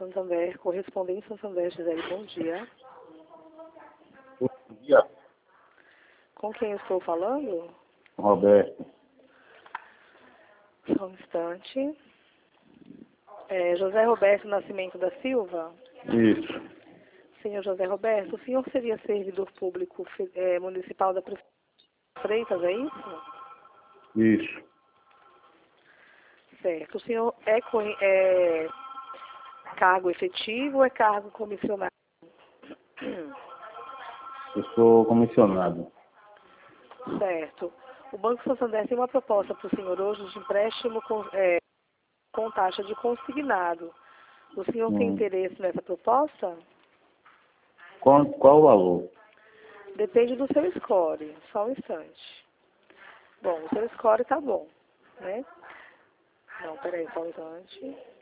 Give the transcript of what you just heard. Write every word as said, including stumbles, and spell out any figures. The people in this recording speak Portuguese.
Santander, correspondente Santander, Gisele, bom dia. Bom dia, Com quem eu estou falando? Roberto. Só um instante. É, José Roberto Nascimento da Silva? Isso, Senhor José Roberto, o senhor seria servidor público é, municipal da Prefeitura de Freitas, é isso? isso. Certo. O senhor é, co- é cargo efetivo ou é cargo comissionado? Eu sou comissionado. Certo. O Banco Santander tem uma proposta para o senhor hoje de empréstimo com, é, com taxa de consignado. O senhor tem Hum. interesse nessa proposta? Qual, qual o valor? Depende do seu score. Só um instante. Bom, o seu score tá bom, né? Não, peraí, só um instante.